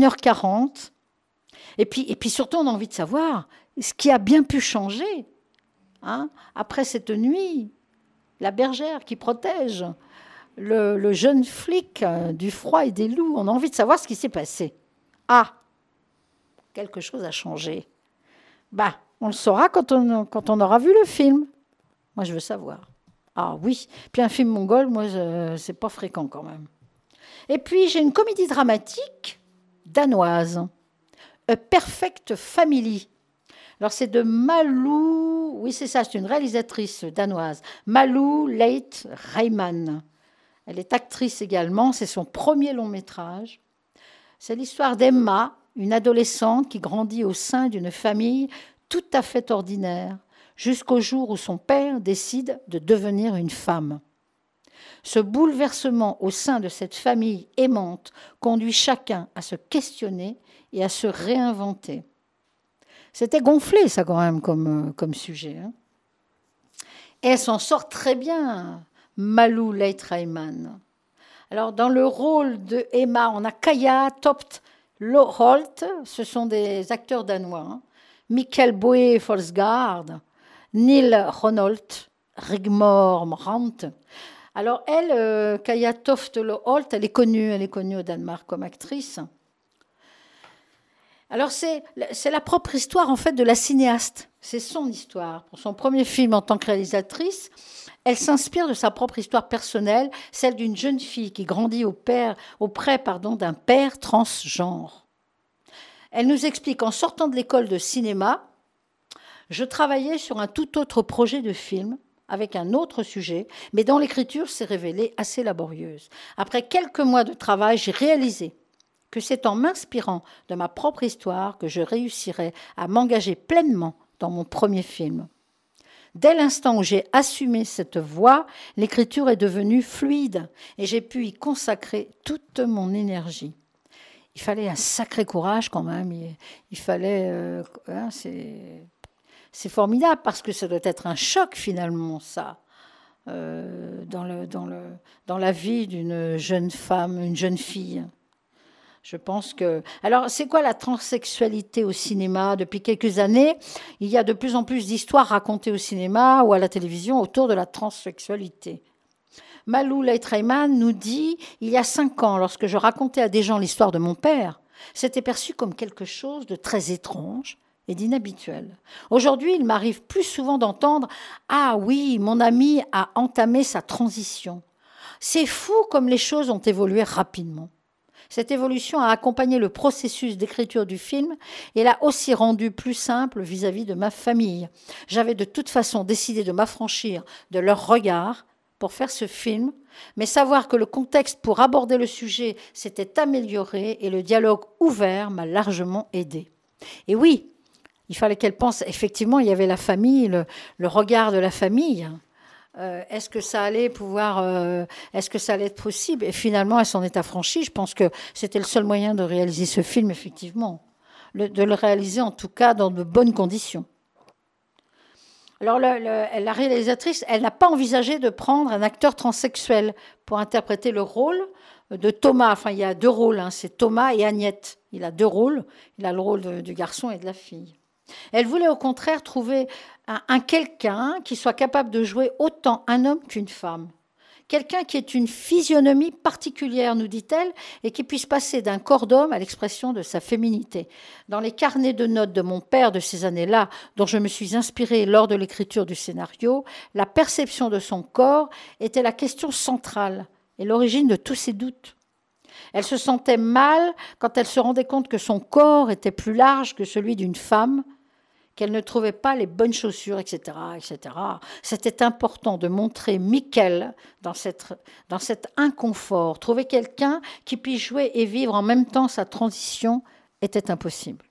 1h40. Et puis, surtout, on a envie de savoir ce qui a bien pu changer. Hein, après cette nuit, la bergère qui protège... Le jeune flic du froid et des loups, on a envie de savoir ce qui s'est passé. Ah, quelque chose a changé. On le saura quand on aura vu le film. Moi, je veux savoir. Ah oui, puis un film mongol, moi, c'est pas fréquent quand même. Et puis, j'ai une comédie dramatique danoise, A Perfect Family. Alors, c'est de Malou, oui, c'est ça, c'est une réalisatrice danoise, Malou Leit Reimann. Elle est actrice également, c'est son premier long métrage. C'est l'histoire d'Emma, une adolescente qui grandit au sein d'une famille tout à fait ordinaire, jusqu'au jour où son père décide de devenir une femme. Ce bouleversement au sein de cette famille aimante conduit chacun à se questionner et à se réinventer. C'était gonflé, ça, quand même, comme sujet. Hein. Et elle s'en sort très bien, Malou Leit Reimann. Alors, dans le rôle de Emma, on a Kaja Topt Loholt, ce sont des acteurs danois. Hein. Mikkel Boe Folsgaard, Neil Ronholt, Rigmor Brandt. Alors, elle, Kaja Toft Loholt, elle est connue au Danemark comme actrice. Alors, c'est la propre histoire, en fait, de la cinéaste. C'est son histoire. Pour son premier film en tant que réalisatrice, elle s'inspire de sa propre histoire personnelle, celle d'une jeune fille qui grandit auprès d'un père transgenre. Elle nous explique, en sortant de l'école de cinéma, je travaillais sur un tout autre projet de film, avec un autre sujet, mais dont l'écriture s'est révélée assez laborieuse. Après quelques mois de travail, j'ai réalisé que c'est en m'inspirant de ma propre histoire que je réussirais à m'engager pleinement dans mon premier film. Dès l'instant où j'ai assumé cette voie, l'écriture est devenue fluide et j'ai pu y consacrer toute mon énergie. Il fallait un sacré courage quand même. Il fallait... c'est formidable parce que ça doit être un choc finalement, ça, dans la vie d'une jeune femme, une jeune fille. Je pense que... Alors, c'est quoi la transsexualité au cinéma? Depuis quelques années, il y a de plus en plus d'histoires racontées au cinéma ou à la télévision autour de la transsexualité. Malou Leit Reimann nous dit, il y a 5 ans, lorsque je racontais à des gens l'histoire de mon père, c'était perçu comme quelque chose de très étrange et d'inhabituel. Aujourd'hui, il m'arrive plus souvent d'entendre « Ah oui, mon ami a entamé sa transition ». C'est fou comme les choses ont évolué rapidement. Cette évolution a accompagné le processus d'écriture du film et l'a aussi rendu plus simple vis-à-vis de ma famille. J'avais de toute façon décidé de m'affranchir de leur regard pour faire ce film, mais savoir que le contexte pour aborder le sujet s'était amélioré et le dialogue ouvert m'a largement aidé. Et oui, il fallait qu'elle pense, effectivement, il y avait la famille, le regard de la famille. Est-ce que ça allait est-ce que ça allait être possible? Et finalement, elle s'en est affranchie. Je pense que c'était le seul moyen de réaliser ce film, effectivement. de le réaliser, en tout cas dans de bonnes conditions. Alors, la réalisatrice, elle n'a pas envisagé de prendre un acteur transsexuel pour interpréter le rôle de Thomas. Enfin, il y a 2 rôles, hein, c'est Thomas et Agnette. Il a 2 rôles. Il a le rôle du garçon et de la fille. Elle voulait au contraire trouver un quelqu'un qui soit capable de jouer autant un homme qu'une femme. Quelqu'un qui ait une physionomie particulière, nous dit-elle, et qui puisse passer d'un corps d'homme à l'expression de sa féminité. Dans les carnets de notes de mon père de ces années-là, dont je me suis inspirée lors de l'écriture du scénario, la perception de son corps était la question centrale et l'origine de tous ses doutes. Elle se sentait mal quand elle se rendait compte que son corps était plus large que celui d'une femme, qu'elle ne trouvait pas les bonnes chaussures, etc., etc. C'était important de montrer Michael dans cet inconfort. Trouver quelqu'un qui puisse jouer et vivre en même temps sa transition était impossible.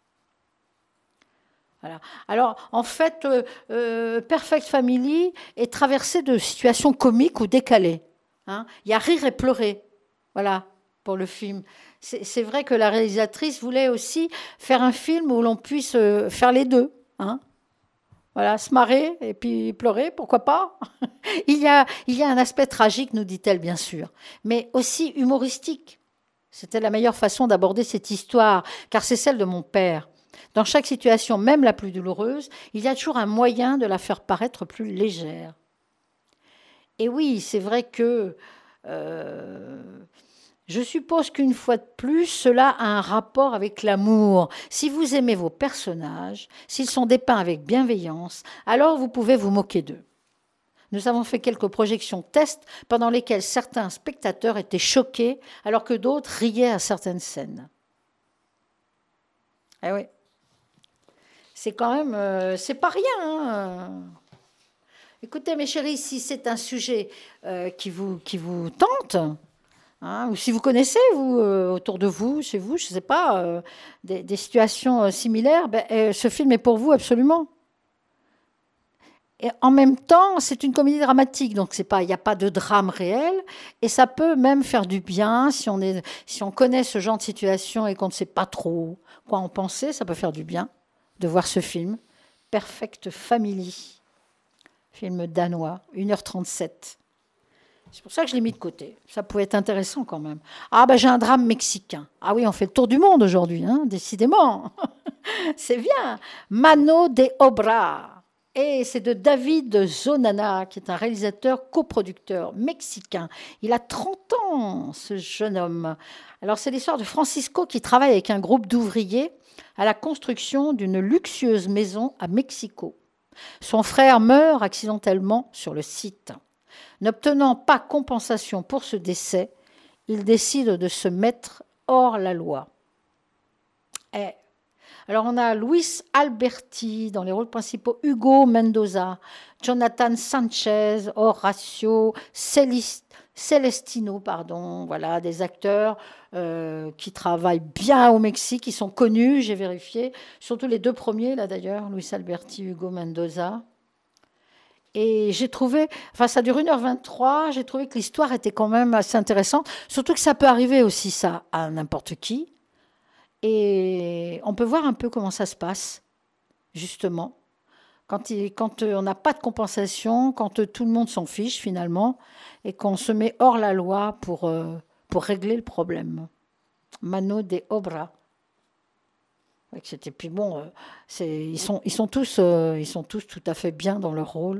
Voilà. Alors, en fait, Perfect Family est traversé de situations comiques ou décalées. Hein. Il y a rire et pleurer, voilà, pour le film. C'est vrai que la réalisatrice voulait aussi faire un film où l'on puisse faire les deux. Hein. Voilà, se marrer et puis pleurer, pourquoi pas. il y a un aspect tragique, nous dit-elle, bien sûr, mais aussi humoristique. C'était la meilleure façon d'aborder cette histoire, car c'est celle de mon père. Dans chaque situation, même la plus douloureuse, il y a toujours un moyen de la faire paraître plus légère. Et oui, c'est vrai que... je suppose qu'une fois de plus, cela a un rapport avec l'amour. Si vous aimez vos personnages, s'ils sont dépeints avec bienveillance, alors vous pouvez vous moquer d'eux. Nous avons fait quelques projections tests pendant lesquelles certains spectateurs étaient choqués, alors que d'autres riaient à certaines scènes. Eh oui. C'est quand même... c'est pas rien, hein. Écoutez, mes chéris, si c'est un sujet qui vous tente... Hein, ou si vous connaissez, vous, autour de vous, chez vous, je ne sais pas, des situations similaires, ce film est pour vous absolument. Et en même temps, c'est une comédie dramatique, donc il n'y a pas de drame réel, et ça peut même faire du bien si on connaît ce genre de situation et qu'on ne sait pas trop quoi en penser, ça peut faire du bien de voir ce film, Perfect Family, film danois, 1h37. C'est pour ça que je l'ai mis de côté. Ça pouvait être intéressant quand même. Ah, j'ai un drame mexicain. Ah oui, on fait le tour du monde aujourd'hui, hein, décidément. C'est bien. Mano de Obra. Et c'est de David Zonana, qui est un réalisateur coproducteur mexicain. Il a 30 ans, ce jeune homme. Alors, c'est l'histoire de Francisco qui travaille avec un groupe d'ouvriers à la construction d'une luxueuse maison à Mexico. Son frère meurt accidentellement sur le site. N'obtenant pas compensation pour ce décès, il décide de se mettre hors la loi. Alors on a Luis Alberti dans les rôles principaux, Hugo Mendoza, Jonathan Sanchez, Horacio Celestino, voilà, des acteurs qui travaillent bien au Mexique, qui sont connus, j'ai vérifié, surtout les 2 premiers, là d'ailleurs, Luis Alberti, Hugo Mendoza. Et j'ai trouvé, ça dure 1h23, j'ai trouvé que l'histoire était quand même assez intéressante, surtout que ça peut arriver aussi, ça, à n'importe qui. Et on peut voir un peu comment ça se passe, justement, quand on n'a pas de compensation, quand tout le monde s'en fiche, finalement, et qu'on se met hors la loi pour régler le problème. Mano de Obra. Et puis bon, ils sont tous tout à fait bien dans leur rôle.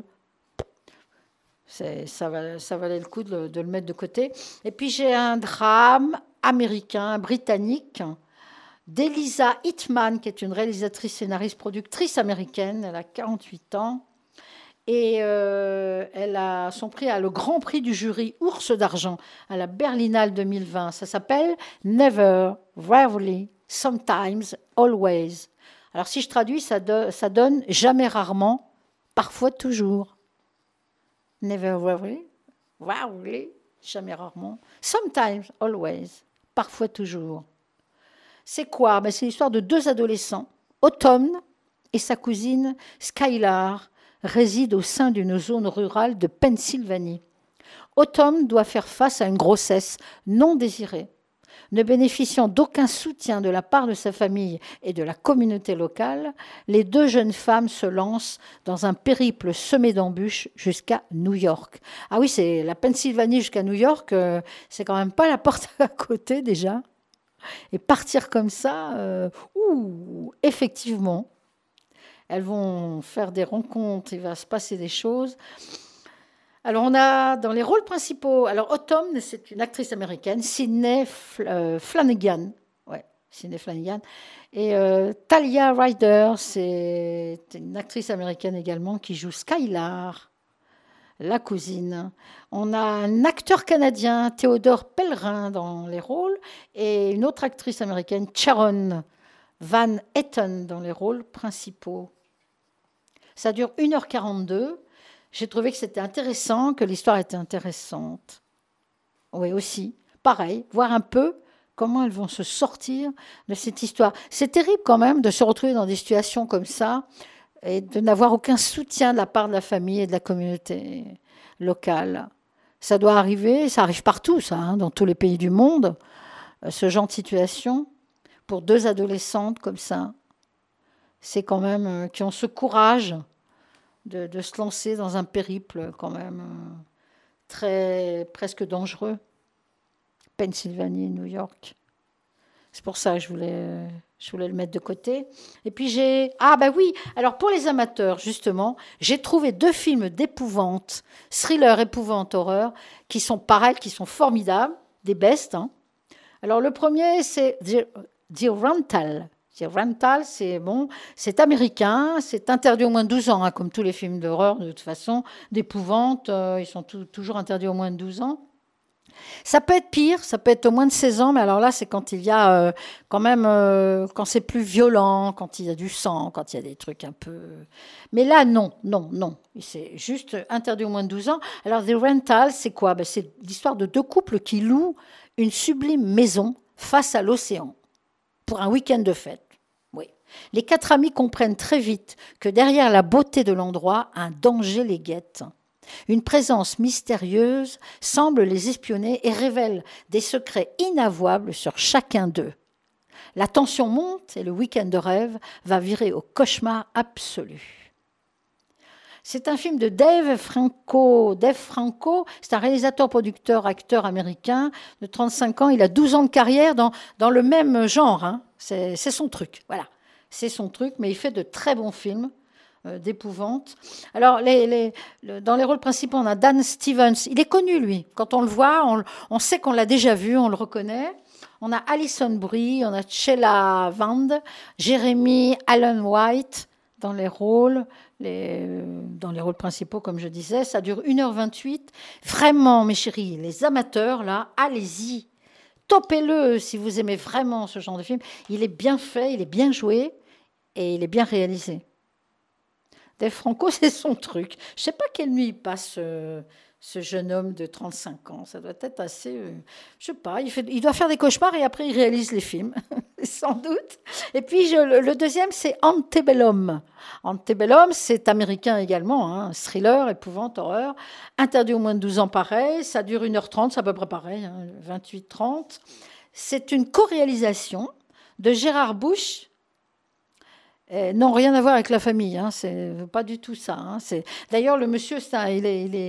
Ça valait le coup de le mettre de côté. Et puis j'ai un drame américain, britannique, d'Eliza Hittman, qui est une réalisatrice, scénariste, productrice américaine. Elle a 48 ans. Et elle a son prix, le grand prix du jury Ours d'argent à la Berlinale 2020. Ça s'appelle Never, Rarely, Sometimes, Always. Alors si je traduis, ça donne jamais, rarement, parfois, toujours. Never, rarely, jamais, rarement. Sometimes, always, parfois, toujours. C'est quoi ? C'est l'histoire de 2 adolescents. Autumn et sa cousine Skylar résident au sein d'une zone rurale de Pennsylvanie. Autumn doit faire face à une grossesse non désirée. Ne bénéficiant d'aucun soutien de la part de sa famille et de la communauté locale, les deux jeunes femmes se lancent dans un périple semé d'embûches jusqu'à New York. Ah oui, c'est la Pennsylvanie jusqu'à New York, c'est quand même pas la porte à côté déjà. Et partir comme ça, effectivement, elles vont faire des rencontres, il va se passer des choses. Alors, on a dans les rôles principaux, alors Autumn, c'est une actrice américaine, Sydney Flanagan. Ouais, Sydney Flanagan. Et Talia Ryder, c'est une actrice américaine également qui joue Skylar, la cousine. On a un acteur canadien, Théodore Pellerin, dans les rôles, et une autre actrice américaine, Sharon Van Etten, dans les rôles principaux. Ça dure 1h42. J'ai trouvé que c'était intéressant, que l'histoire était intéressante. Oui, aussi. Pareil, voir un peu comment elles vont se sortir de cette histoire. C'est terrible quand même de se retrouver dans des situations comme ça et de n'avoir aucun soutien de la part de la famille et de la communauté locale. Ça doit arriver, ça arrive partout, ça, hein, dans tous les pays du monde, ce genre de situation. Pour deux adolescentes comme ça, c'est quand même qui ont ce courage de se lancer dans un périple quand même presque dangereux. Pennsylvanie, New York. C'est pour ça que je voulais le mettre de côté. Et puis alors pour les amateurs, justement, j'ai trouvé 2 films d'épouvante, thriller, épouvante, horreur, qui sont pareils, qui sont formidables, des bestes. Hein. Alors le premier, c'est The Rental. The Rental, c'est américain, c'est interdit au moins de 12 ans, hein, comme tous les films d'horreur, de toute façon, d'épouvante, ils sont toujours interdits au moins de 12 ans. Ça peut être pire, ça peut être au moins de 16 ans, mais alors là, c'est quand il y a quand quand c'est plus violent, quand il y a du sang, quand il y a des trucs un peu... Mais là, non. C'est juste interdit au moins de 12 ans. Alors, The Rental, c'est quoi ? C'est l'histoire de 2 couples qui louent une sublime maison face à l'océan pour un week-end de fête. Oui. Les 4 amis comprennent très vite que derrière la beauté de l'endroit, un danger les guette. Une présence mystérieuse semble les espionner et révèle des secrets inavouables sur chacun d'eux. La tension monte et le week-end de rêve va virer au cauchemar absolu. C'est un film de Dave Franco. Dave Franco, c'est un réalisateur, producteur, acteur américain de 35 ans. Il a 12 ans de carrière dans le même genre. Hein. C'est son truc, voilà. C'est son truc, mais il fait de très bons films d'épouvante. Alors, dans les rôles principaux, on a Dan Stevens. Il est connu, lui. Quand on le voit, on sait qu'on l'a déjà vu, on le reconnaît. On a Alison Brie, on a Sheila Vand, Jeremy Allen White dans les rôles principaux, comme je disais. Ça dure 1h28. Vraiment, mes chéris, les amateurs, là, allez-y. Topez-le si vous aimez vraiment ce genre de film. Il est bien fait, il est bien joué et il est bien réalisé. Dave Franco, c'est son truc. Je ne sais pas quelle nuit il passe, ce jeune homme de 35 ans. Ça doit être assez... je ne sais pas, il doit faire des cauchemars et après il réalise les films, sans doute. Et puis le deuxième, c'est Antebellum. Antebellum, c'est américain également, hein, thriller, épouvante, horreur. Interdit au moins de 12 ans, pareil. Ça dure 1h30, c'est à peu près pareil, hein, 28-30. C'est une co-réalisation de Gérard Bush. Non, rien à voir avec la famille, hein, c'est pas du tout ça. Hein, d'ailleurs, le monsieur, il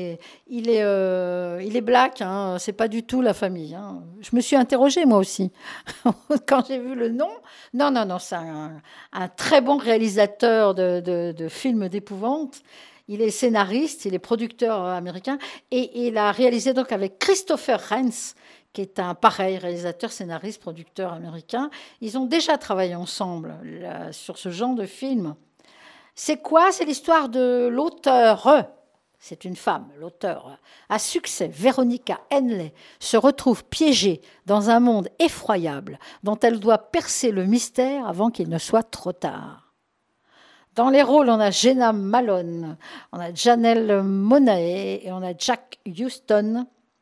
est black, hein, c'est pas du tout la famille. Hein. Je me suis interrogée moi aussi quand j'ai vu le nom. Non, c'est un très bon réalisateur de films d'épouvante. Il est scénariste, il est producteur américain et il a réalisé donc avec Christopher Rains, qui est un pareil réalisateur, scénariste, producteur américain. Ils ont déjà travaillé ensemble là, sur ce genre de film. C'est quoi ? C'est l'histoire de l'auteur. C'est une femme, l'auteur. À succès, Veronica Henley se retrouve piégée dans un monde effroyable dont elle doit percer le mystère avant qu'il ne soit trop tard. Dans les rôles, on a Jenna Malone, on a Janelle Monáe et on a Jack Huston.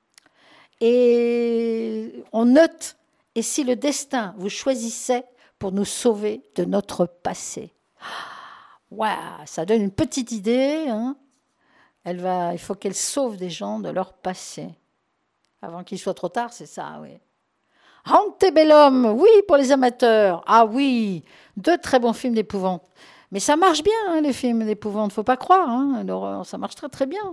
Et on note, et si le destin vous choisissait pour nous sauver de notre passé. Wow, ça donne une petite idée. Hein. Il faut qu'elle sauve des gens de leur passé. Avant qu'il soit trop tard, c'est ça, oui. Antebellum, oui, pour les amateurs. Ah oui, 2 très bons films d'épouvante. Mais ça marche bien, hein, les films d'épouvante, faut pas croire. Hein, l'horreur, ça marche très très bien.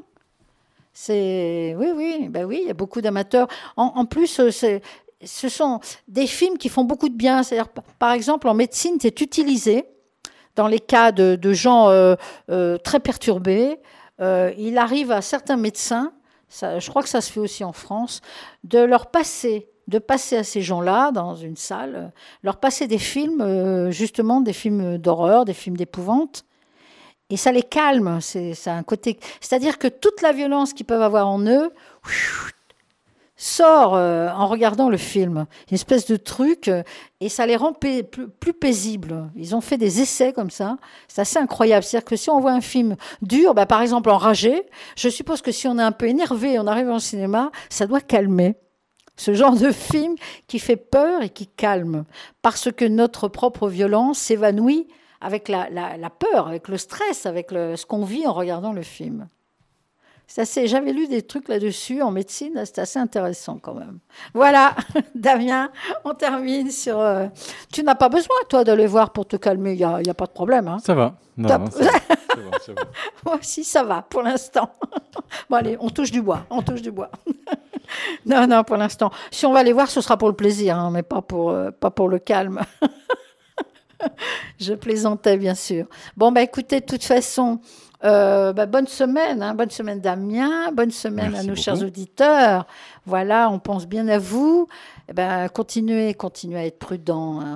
Oui, il y a beaucoup d'amateurs. En plus, ce sont des films qui font beaucoup de bien. C'est-à-dire, par exemple, en médecine, c'est utilisé dans les cas de gens très perturbés. Il arrive à certains médecins, je crois que ça se fait aussi en France, de passer à ces gens-là dans une salle, leur passer des films, justement des films d'horreur, des films d'épouvante, et ça les calme. C'est un côté, c'est-à-dire que toute la violence qu'ils peuvent avoir en eux sort en regardant le film, une espèce de truc, et ça les rend plus paisibles. Ils ont fait des essais comme ça, c'est assez incroyable. C'est-à-dire que si on voit un film dur, par exemple Enragé, je suppose que si on est un peu énervé et on arrive au cinéma, ça doit calmer. Ce genre de film qui fait peur et qui calme, parce que notre propre violence s'évanouit avec la peur, avec le stress, avec ce qu'on vit en regardant le film. J'avais lu des trucs là-dessus en médecine, là, c'est assez intéressant quand même. Voilà, Damien, on termine sur... Tu n'as pas besoin, toi, d'aller voir pour te calmer, il n'y a pas de problème. Hein. Ça va. Non, c'est bon. Moi aussi, ça va, pour l'instant. Bon, allez, on touche du bois. Non, pour l'instant. Si on va les voir, ce sera pour le plaisir, hein, mais pas pour le calme. Je plaisantais, bien sûr. Bon, écoutez, de toute façon... bonne semaine Damien, bonne semaine. Merci à nos chers auditeurs. Voilà, on pense bien à vous. Continuez à être prudent, hein,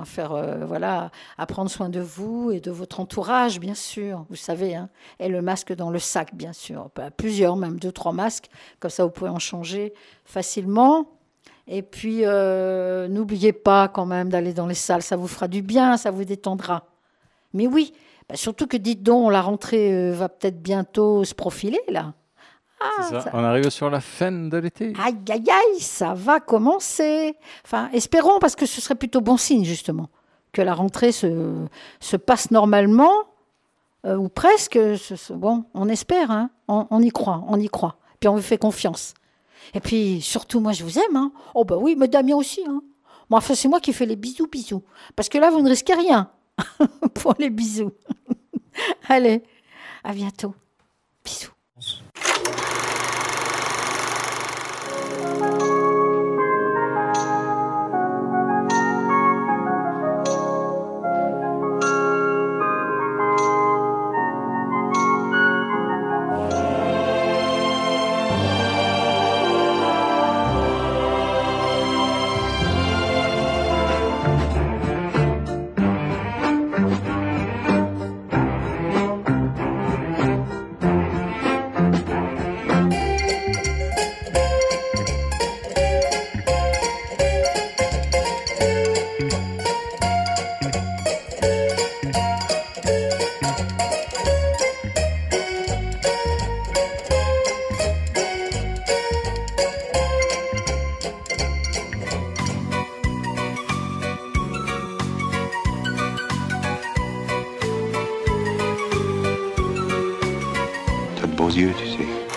à prendre soin de vous et de votre entourage, bien sûr. Vous savez, hein, et le masque dans le sac, bien sûr. Plusieurs, même 2-3 masques, comme ça vous pouvez en changer facilement. Et puis, n'oubliez pas quand même d'aller dans les salles, ça vous fera du bien, ça vous détendra. Mais oui. Surtout que, dites donc, la rentrée va peut-être bientôt se profiler, là. C'est ça. On arrive sur la fin de l'été. Aïe, ça va commencer. Enfin, espérons, parce que ce serait plutôt bon signe, justement, que la rentrée se passe normalement, ou presque. Bon, on espère, hein. On y croit. Puis on vous fait confiance. Et puis, surtout, moi, je vous aime. Hein. Oh, oui, mais Damien aussi. Hein. Bon, enfin, c'est moi qui fais les bisous. Parce que là, vous ne risquez rien. Pour les bisous. Allez, à bientôt. Bisous. Beaux yeux, tu sais.